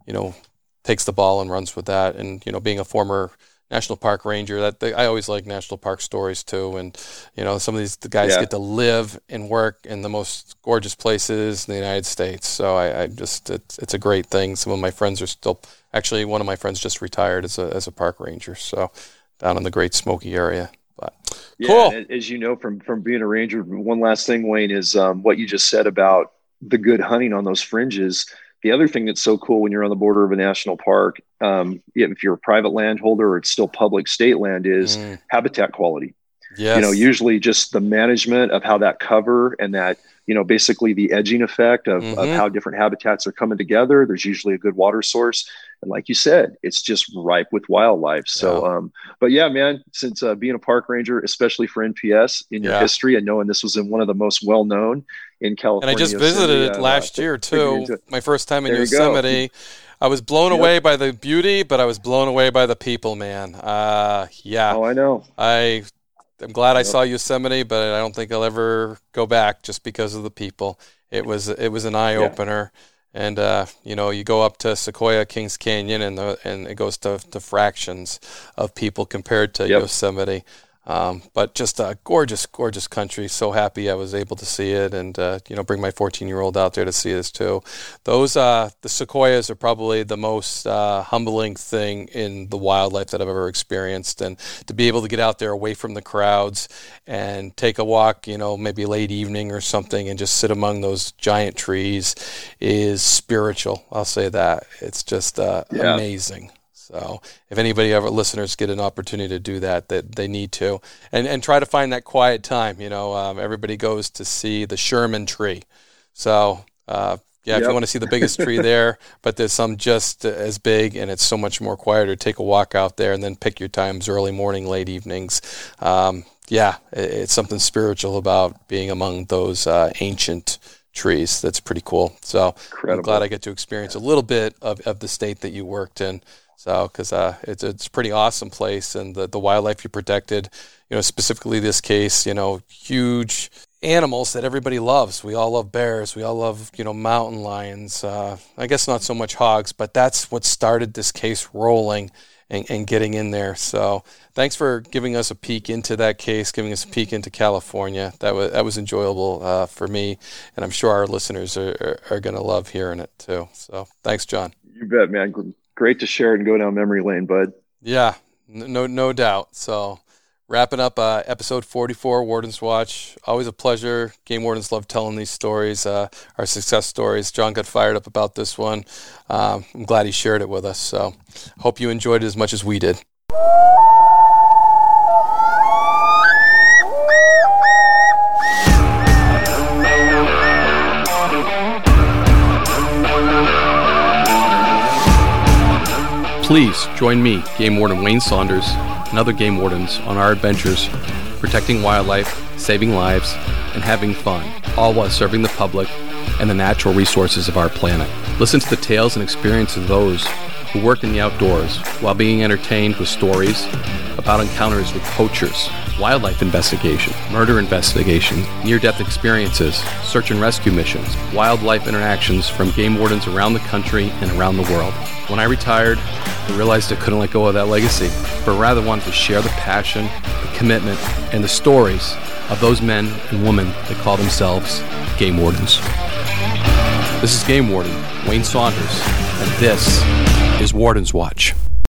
ball and runs with that. And, being a former National Park Ranger, I always like national park stories too, and some of the guys get to live and work in the most gorgeous places in the United States. So it's a great thing. Some of my friends are still, actually one of my friends just retired as a park ranger, so down in the Great Smoky area. But cool. As you know from being a ranger, one last thing, Wayne, is what you just said about the good hunting on those fringes. The other thing that's so cool when you're on the border of a national park, if you're a private landholder or it's still public state land, is habitat quality. Yes. Usually just the management of how that cover and that, basically the edging effect of how different habitats are coming together. There's usually a good water source. And like you said, it's just ripe with wildlife. So, but yeah, man, since being a park ranger, especially for NPS in your history and knowing this was in one of the most well-known in California. And I just visited it last year too. My first time in Yosemite. I was blown away by the beauty, but I was blown away by the people, man. Yeah. Oh, I know. I'm glad I saw Yosemite, but I don't think I'll ever go back just because of the people. It was an eye opener, and you go up to Sequoia, Kings Canyon, and it goes to fractions of people compared to Yosemite. But just a gorgeous, gorgeous country. So happy I was able to see it, and bring my 14-year-old out there to see this too. Those the sequoias are probably the most humbling thing in the wildlife that I've ever experienced, and to be able to get out there away from the crowds and take a walk, maybe late evening or something, and just sit among those giant trees is spiritual. I'll say that. It's just amazing. So if anybody ever listeners get an opportunity to do that they need to, and try to find that quiet time. Everybody goes to see the Sherman tree. So if you want to see the biggest tree there, but there's some just as big, and it's so much more quieter. Take a walk out there and then pick your times, early morning, late evenings. It's something spiritual about being among those ancient trees. That's pretty cool. So I'm glad I get to experience a little bit of the state that you worked in. So, because it's a pretty awesome place, and the wildlife you protected, specifically this case, huge animals that everybody loves. We all love bears. We all love, mountain lions. I guess not so much hogs, but that's what started this case rolling and getting in there. So, thanks for giving us a peek into that case, giving us a peek into California. That was enjoyable for me, and I'm sure our listeners are going to love hearing it too. So, thanks, John. You bet, man. Great to share it and go down memory lane, bud. Yeah, no doubt. So wrapping up episode 44, Warden's Watch. Always a pleasure. Game wardens love telling these stories, our success stories. John got fired up about this one. I'm glad he shared it with us. So hope you enjoyed it as much as we did. Please join me, Game Warden Wayne Saunders, and other game wardens on our adventures protecting wildlife, saving lives, and having fun, all while serving the public and the natural resources of our planet. Listen to the tales and experiences of those who work in the outdoors while being entertained with stories about encounters with poachers, wildlife investigation, murder investigation, near-death experiences, search and rescue missions, wildlife interactions from game wardens around the country and around the world. When I retired, I realized I couldn't let go of that legacy, but rather wanted to share the passion, the commitment, and the stories of those men and women that call themselves game wardens. This is Game Warden Wayne Saunders, and this is Warden's Watch.